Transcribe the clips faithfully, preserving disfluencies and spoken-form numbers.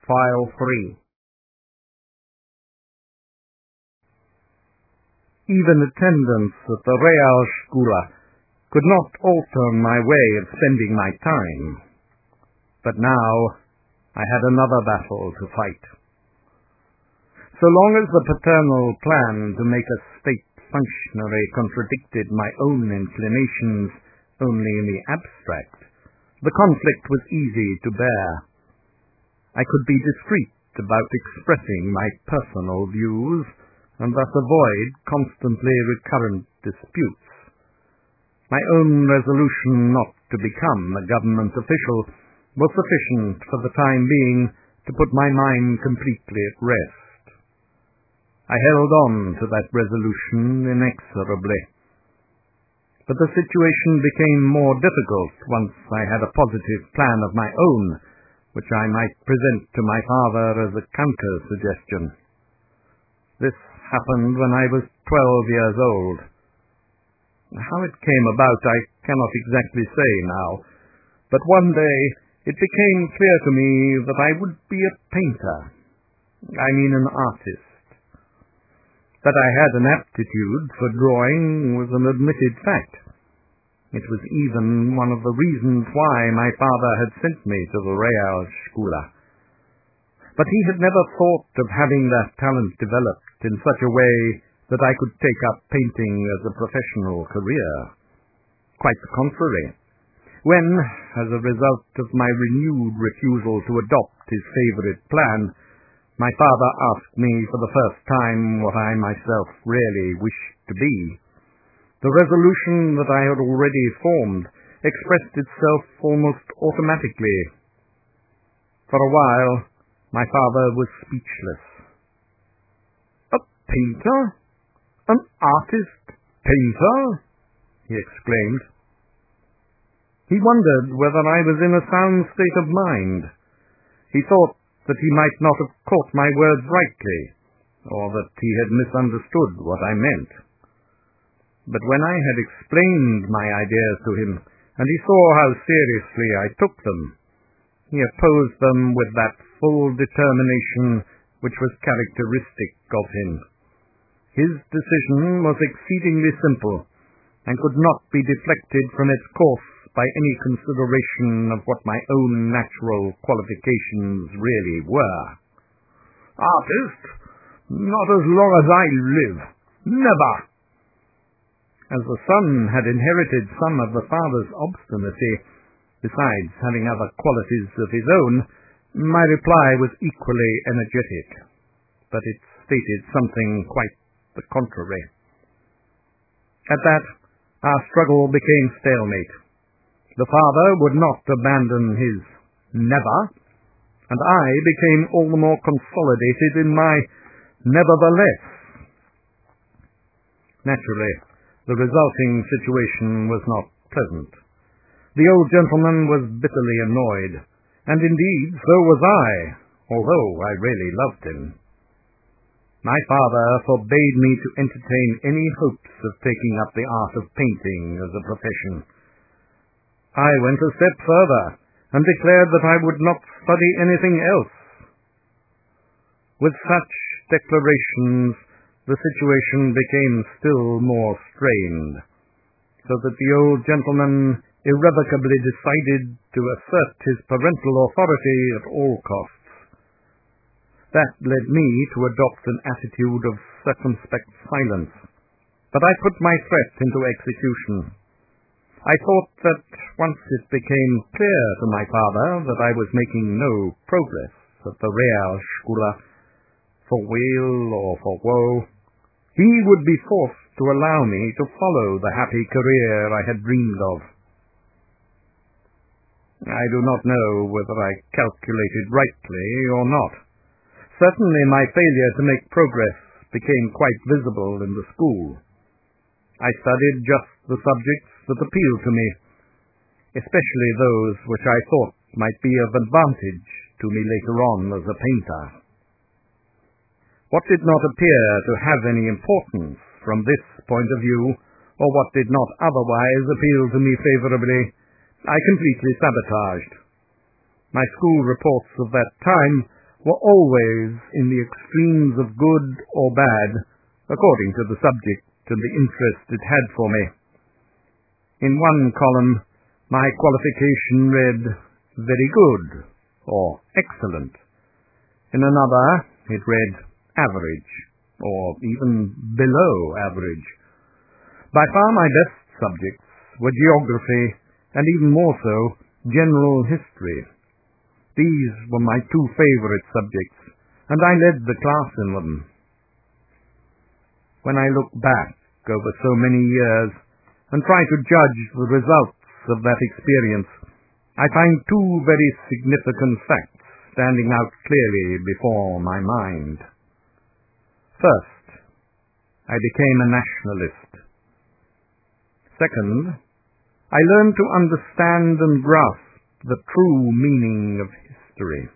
File three. Even attendance at the Realschule could not alter my way of spending my time. But now I had another battle to fight. So long as the paternal plan to make a state functionary contradicted my own inclinations only in the abstract, the conflict was easy to bear. I could be discreet about expressing my personal views, and thus avoid constantly recurrent disputes. My own resolution not to become a government official was sufficient for the time being to put my mind completely at rest. I held on to that resolution inexorably. But the situation became more difficult once I had a positive plan of my own, which I might present to my father as a counter-suggestion. This happened when I was twelve years old. How it came about I cannot exactly say now, but one day it became clear to me that I would be a painter. I mean an artist. That I had an aptitude for drawing was an admitted fact. It was even one of the reasons why my father had sent me to the Realschule. But he had never thought of having that talent developed in such a way that I could take up painting as a professional career. Quite the contrary. When, as a result of my renewed refusal to adopt his favorite plan, my father asked me for the first time what I myself really wished to be, the resolution that I had already formed expressed itself almost automatically. For a while, my father was speechless. "A painter? An artist painter?" he exclaimed. He wondered whether I was in a sound state of mind. He thought that he might not have caught my words rightly, or that he had misunderstood what I meant. But when I had explained my ideas to him, and he saw how seriously I took them, he opposed them with that full determination which was characteristic of him. His decision was exceedingly simple, and could not be deflected from its course by any consideration of what my own natural qualifications really were. "Artist? Not as long as I live. Never!" As the son had inherited some of the father's obstinacy, besides having other qualities of his own, my reply was equally energetic, but it stated something quite the contrary. At that, our struggle became stalemate. The father would not abandon his never, and I became all the more consolidated in my nevertheless. Naturally, the resulting situation was not pleasant. The old gentleman was bitterly annoyed, and indeed so was I, although I really loved him. My father forbade me to entertain any hopes of taking up the art of painting as a profession. I went a step further, and declared that I would not study anything else. With such declarations, the situation became still more strained, so that the old gentleman irrevocably decided to assert his parental authority at all costs. That led me to adopt an attitude of circumspect silence, but I put my threat into execution. I thought that once it became clear to my father that I was making no progress at the Realschule, for weal or for woe, he would be forced to allow me to follow the happy career I had dreamed of. I do not know whether I calculated rightly or not. Certainly my failure to make progress became quite visible in the school. I studied just the subjects that appealed to me, especially those which I thought might be of advantage to me later on as a painter. What did not appear to have any importance from this point of view, or what did not otherwise appeal to me favorably, I completely sabotaged. My school reports of that time were always in the extremes of good or bad, according to the subject and the interest it had for me. In one column, my qualification read, very good, or excellent. In another, it read, average, or even below average. By far my best subjects were geography, and even more so, general history. These were my two favorite subjects, and I led the class in them. When I look back over so many years and try to judge the results of that experience, I find two very significant facts standing out clearly before my mind. First, I became a nationalist. Second, I learned to understand and grasp the true meaning of history.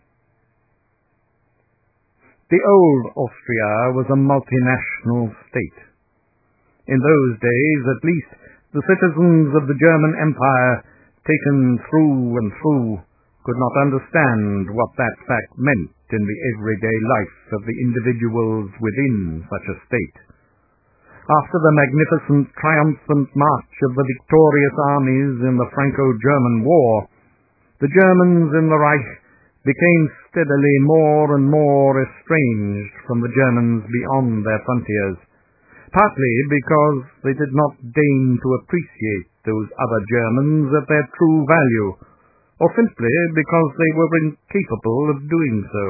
The old Austria was a multinational state. In those days, at least, the citizens of the German Empire, taken through and through, could not understand what that fact meant in the everyday life of the individuals within such a state. After the magnificent triumphant march of the victorious armies in the Franco-German War, the Germans in the Reich became steadily more and more estranged from the Germans beyond their frontiers, partly because they did not deign to appreciate those other Germans at their true value, or simply because they were incapable of doing so.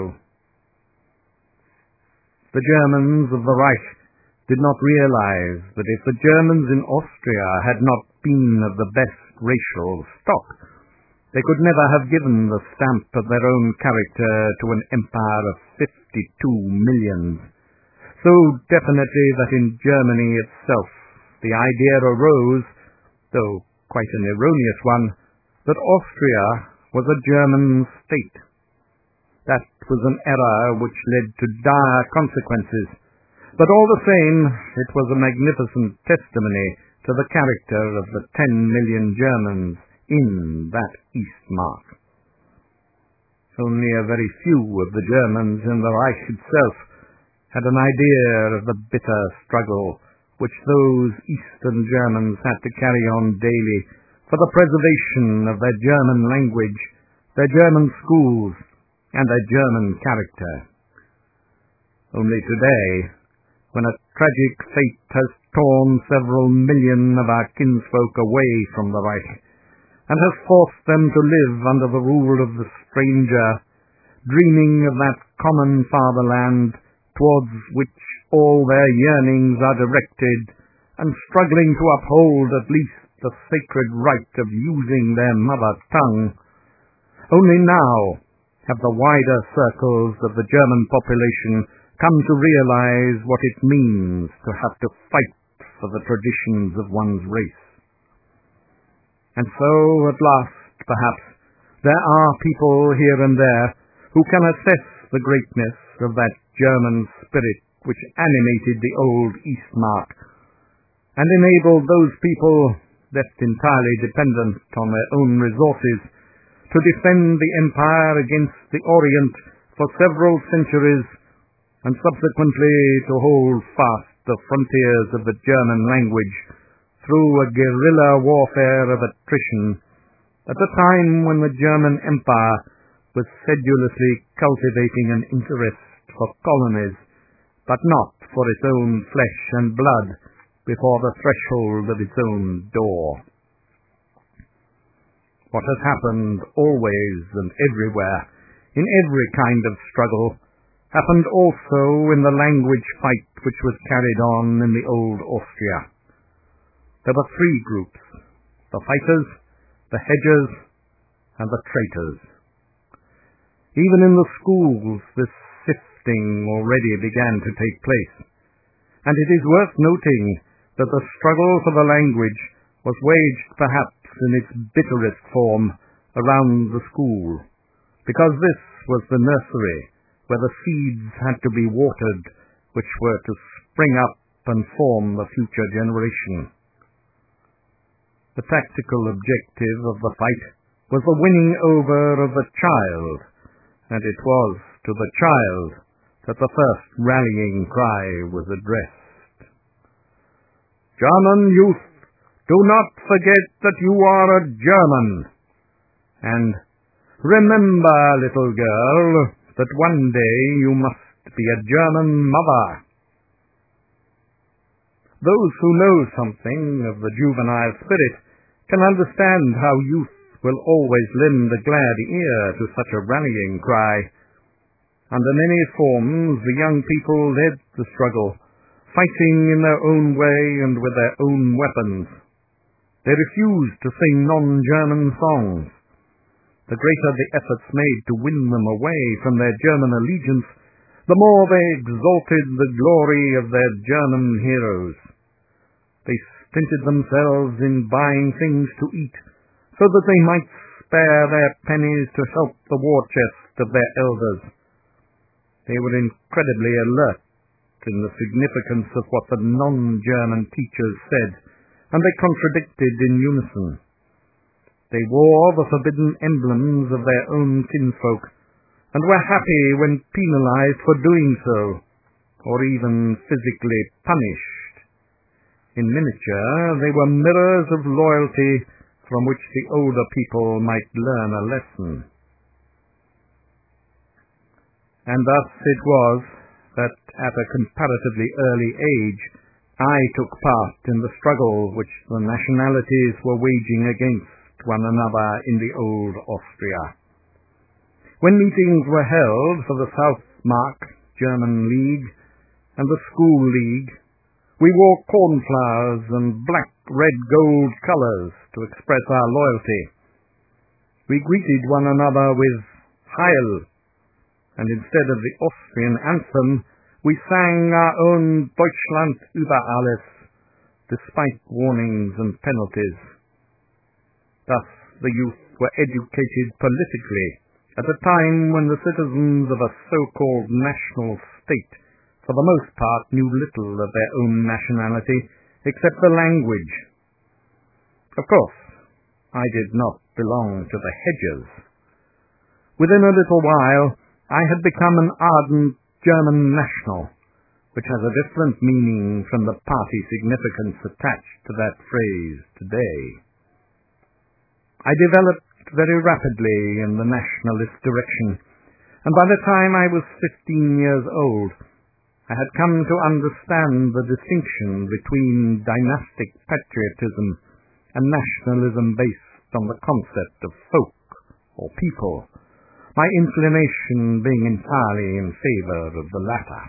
The Germans of the Reich did not realize that if the Germans in Austria had not been of the best racial stock, they could never have given the stamp of their own character to an empire of fifty-two millions. So definitely that in Germany itself the idea arose, though quite an erroneous one, that Austria was a German state. That was an error which led to dire consequences, but all the same it was a magnificent testimony to the character of the ten million Germans in that Eastmark. Only a very few of the Germans in the Reich itself had an idea of the bitter struggle which those Eastern Germans had to carry on daily for the preservation of their German language, their German schools, and their German character. Only today, when a tragic fate has torn several million of our kinsfolk away from the Reich, and has forced them to live under the rule of the stranger, dreaming of that common fatherland towards which all their yearnings are directed, and struggling to uphold at least the sacred right of using their mother tongue, only now have the wider circles of the German population come to realize what it means to have to fight for the traditions of one's race. And so, at last, perhaps, there are people here and there who can assess the greatness of that German spirit which animated the old Eastmark, and enabled those people, left entirely dependent on their own resources, to defend the empire against the Orient for several centuries, and subsequently to hold fast the frontiers of the German language through a guerrilla warfare of attrition, at a time when the German Empire was sedulously cultivating an interest for colonies, but not for its own flesh and blood before the threshold of its own door. What has happened always and everywhere, in every kind of struggle, happened also in the language fight which was carried on in the old Austria. There were three groups: the fighters, the hedgers, and the traitors. Even in the schools this sifting already began to take place, and it is worth noting that the struggle for the language was waged perhaps in its bitterest form around the school, because this was the nursery where the seeds had to be watered which were to spring up and form the future generation. The tactical objective of the fight was the winning over of the child, and it was to the child that the first rallying cry was addressed. German youth, do not forget that you are a German, and remember, little girl, that one day you must be a German mother. Those who know something of the juvenile spirit can understand how youth will always lend a glad ear to such a rallying cry. Under many forms the young people led the struggle, fighting in their own way and with their own weapons. They refused to sing non-German songs. The greater the efforts made to win them away from their German allegiance, the more they exalted the glory of their German heroes. They stinted themselves in buying things to eat, so that they might spare their pennies to help the war chest of their elders. They were incredibly alert in the significance of what the non-German teachers said, and they contradicted in unison. They wore the forbidden emblems of their own kinsfolk, and were happy when penalized for doing so, or even physically punished. In miniature, they were mirrors of loyalty from which the older people might learn a lesson. And thus it was that at a comparatively early age I took part in the struggle which the nationalities were waging against one another in the old Austria. When meetings were held for the Southmark German League and the School League, we wore cornflowers and black, red, gold colours to express our loyalty. We greeted one another with Heil, and instead of the Austrian anthem, we sang our own Deutschland über alles, despite warnings and penalties. Thus the youth were educated politically at a time when the citizens of a so-called national state for the most part knew little of their own nationality except the language. Of course, I did not belong to the hedgers. Within a little while, I had become an ardent German national, which has a different meaning from the party significance attached to that phrase today. I developed very rapidly in the nationalist direction, and by the time I was fifteen years old, I had come to understand the distinction between dynastic patriotism and nationalism based on the concept of folk or people, my inclination being entirely in favor of the latter.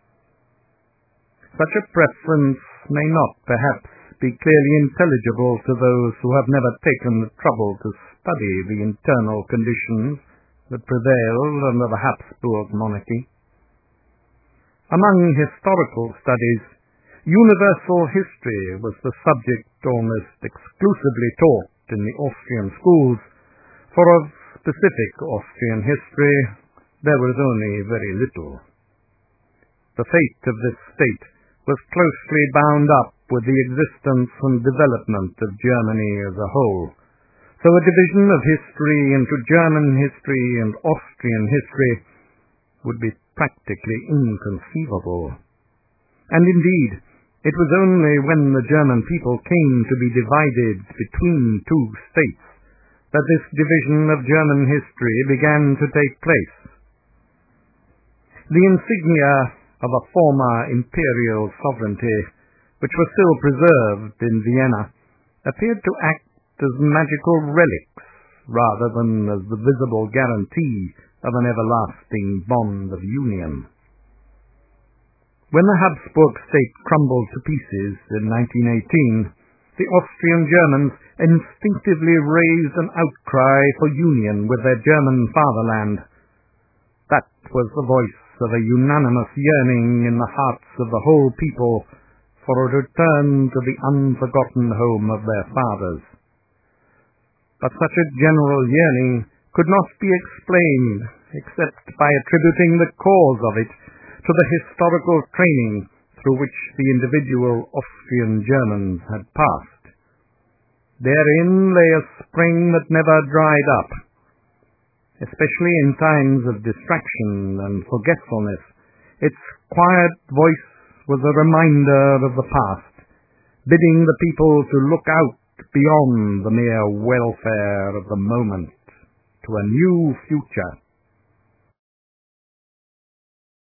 Such a preference may not perhaps be clearly intelligible to those who have never taken the trouble to study the internal conditions that prevailed under the Habsburg monarchy. Among historical studies, universal history was the subject almost exclusively taught in the Austrian schools, for of specific Austrian history there was only very little. The fate of this state was closely bound up with the existence and development of Germany as a whole, so a division of history into German history and Austrian history would be practically inconceivable. And indeed, it was only when the German people came to be divided between two states that this division of German history began to take place. The insignia of a former imperial sovereignty, which was still preserved in Vienna, appeared to act as magical relics rather than as the visible guarantee of an everlasting bond of union. When the Habsburg state crumbled to pieces in nineteen eighteen, the Austrian Germans instinctively raised an outcry for union with their German fatherland. That was the voice of a unanimous yearning in the hearts of the whole people for a return to the unforgotten home of their fathers. But such a general yearning could not be explained except by attributing the cause of it to the historical training through which the individual Austrian Germans had passed. Therein lay a spring that never dried up. especially in times of distraction and forgetfulness. Its quiet voice was a reminder of the past, bidding the people to look out beyond the mere welfare of the moment to a new future.